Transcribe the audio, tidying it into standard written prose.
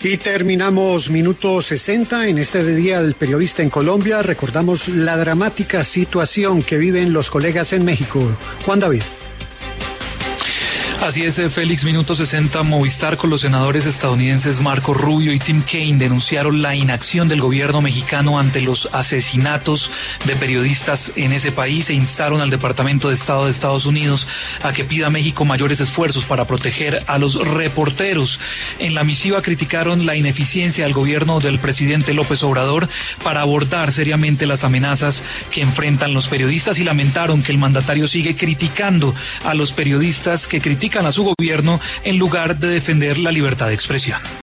Y terminamos minuto 60 en este Día del Periodista en Colombia. Recordamos la dramática situación que viven los colegas en México. Juan David. Así es, Félix, minuto 60, Movistar con los senadores estadounidenses Marco Rubio y Tim Kaine denunciaron la inacción del gobierno mexicano ante los asesinatos de periodistas en ese país e instaron al Departamento de Estado de Estados Unidos a que pida a México mayores esfuerzos para proteger a los reporteros. En la misiva criticaron la ineficiencia del gobierno del presidente López Obrador para abordar seriamente las amenazas que enfrentan los periodistas y lamentaron que el mandatario sigue criticando a los periodistas que critican a su gobierno en lugar de defender la libertad de expresión.